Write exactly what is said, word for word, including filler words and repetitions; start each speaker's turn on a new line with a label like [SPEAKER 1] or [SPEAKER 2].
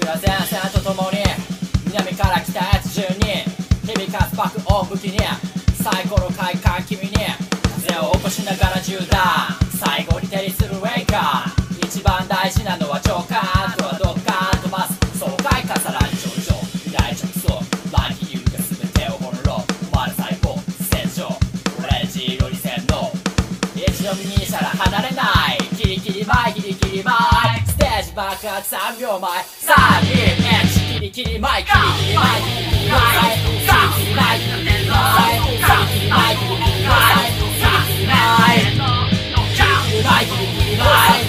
[SPEAKER 1] は前線とともに南から北へと順に響かす爆音武器に最高の快感君に風を起こしながら縦断最後に手にするウェイカー一番大事なのは直感とはどっか飛ばす爽快かさらに頂上未来直送ラッキーが全てを翻弄お前の最高戦場オレンジ色に洗脳一度見にしたら離れないキリキリ前キリキリ前ステージ爆発さんびょうまえさんにいちキリキリ前キリキリ前キリキリ前さんキリ前キリキリ前さんキリ前キリキリ前キリキリ前キリキリ前キリキリ前